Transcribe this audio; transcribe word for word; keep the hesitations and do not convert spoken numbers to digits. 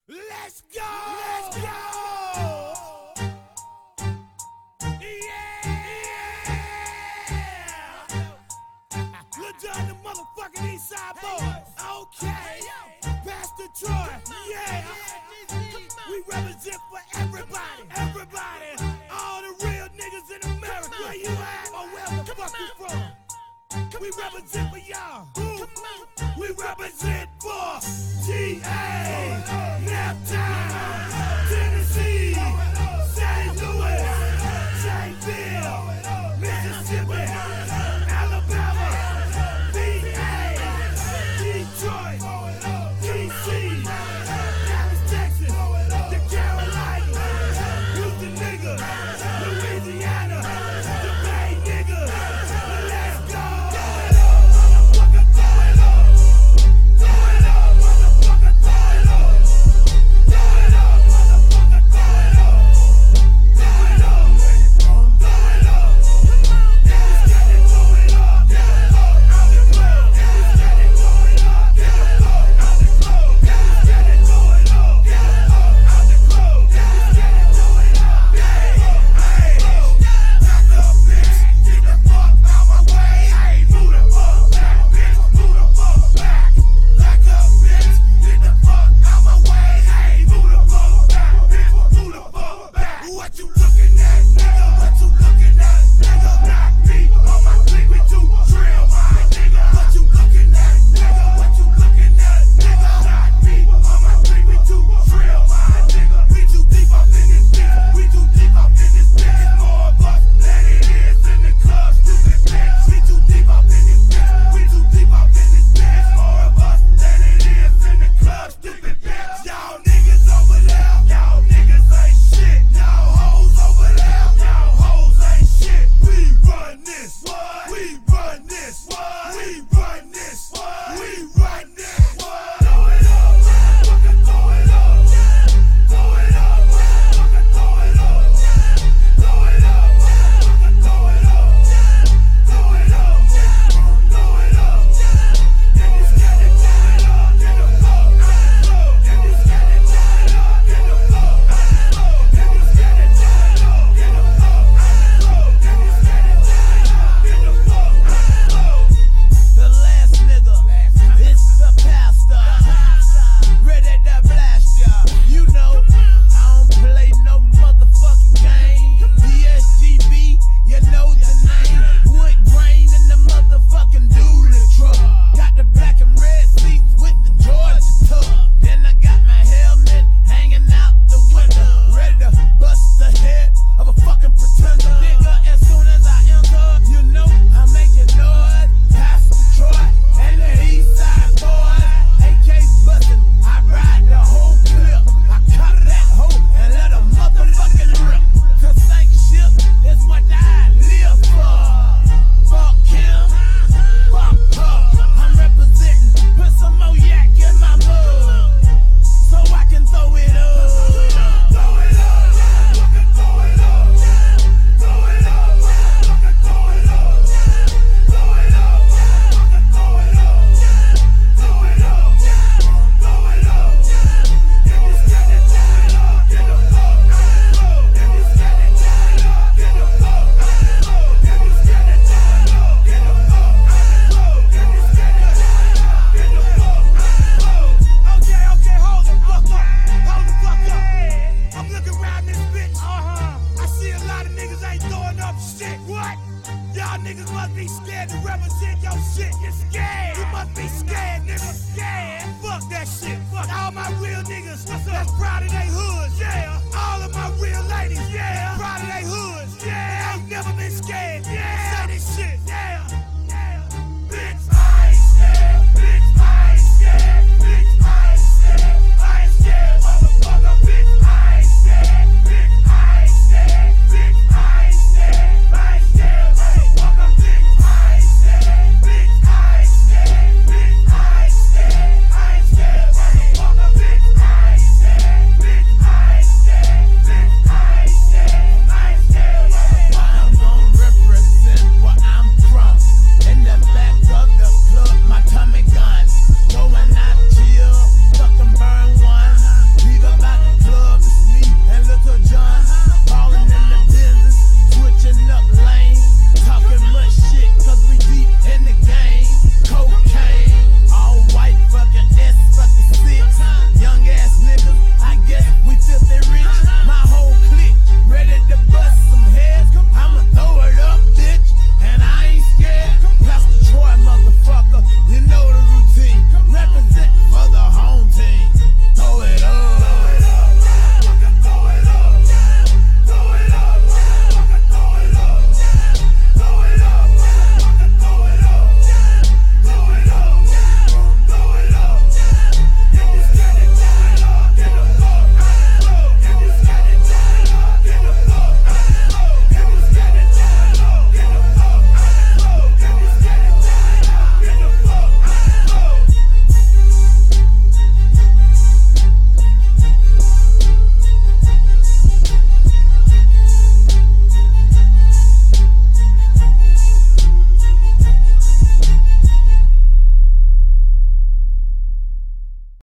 Let's go! Let's go! Yeah! Lil Jon, the motherfucking Eastside boys. Okay. Pastor Troy. Yeah. We represent for everybody. Everybody. All the real niggas in America. Where you at? Or where the fuck you from? We represent for y'all. We represent for T A, Naptown, Tennessee, Saint Louis, Jacksonville, Mississippi, Alabama, V A, Detroit, D C, Dallas, Texas, the Carolinas, Houston niggas, Louisiana, the Bay niggas. Let's go! Motherfucker, throw it up! Throw it up, motherfucker, throw it up! Throw it up, motherfucker, throw it up! Throw it up, throw it up! Niggas got it, throw it up! Get it up out the club! Niggas got it, throw it up! Get it up out the club! Niggas got it, throw it up! Get it up out the club! Niggas got it, throw it up! Hey, hey, back up, bitch! Get the fuck out my way! Hey, move the fuck back, bitch! Move the fuck back! Back up, bitch! Get the fuck out my way! Hey, move the fuck back, bitch! Move the fuck back! What you looking at, nigga? What you looking at, nigga? Knock me on my click with two drill, my nigga. What you looking at, nigga? What you looking at, nigga? Knock me on my click with two drill, my nigga. We too deep up in this bitch. We too deep up in this bitch. It's more of us than it is in the club, stupid bitch. We too deep up in this bitch. We too deep up in this bitch. It's more of us than it is in the club, stupid bitch. Y'all niggas over there. Y'all niggas ain't shit. Y'all hoes over there. Y'all hoes ain't shit. We run this. What? We run this. What? We run this. What? We run this. What? Throw it up, motherfucker, throw it up. Throw it up, motherfucker, throw it up. Throw it up, motherfucker, throw it up. Throw it up, throw it up. Niggas got it, throw it up. Get the fuck out the club. Niggas got it, throw it up. Get the fuck out the club. Niggas got it, throw it up. Get the fuck out the club. Niggas got it, throw it up. Get the fuck out the club. The last nigga, it's the pastor. Ready to blast ya. You know, I don't play no motherfucking game. D S G B, you know the name. Wood grain in the motherfucking dually truck. Got the black and red seats with the Georgia tuck. Then I got my helmet hanging out the window. Ready to bust the head of a fucking pretender. Nigga, as soon as I enter, you know I'm making noise. Pastor Troy and the Eastside boys. A K's bustin', I ride the whole clip. I cut that hoe and let a motherfucking rip. To sink ship is what I live for. Fuck him, fuck her. I'm representing, put some more yak in my mug, so I can throw it up. Throw it up, motherfucker, throw it up. Throw it up, motherfucker, throw it up. Throw it up, motherfucker, throw it up. Throw it up, throw it up. Niggas got it, throw it up. Get the fuck out the club. Niggas got it, throw it up. Get the fuck out the club. Niggas got it, throw it up. Get the fuck out the club. Niggas got it, throw it up. Get the fuck out the club. Okay, okay, hold the fuck up. Hold the fuck up. I'm looking around this bitch. Uh-huh. I see a lot of niggas ain't throwing up shit. What? Y'all niggas must be scared to represent your shit. You're scared. You must be scared, nigga. Scared. Fuck that shit. Fuck all my real niggas that's proud of they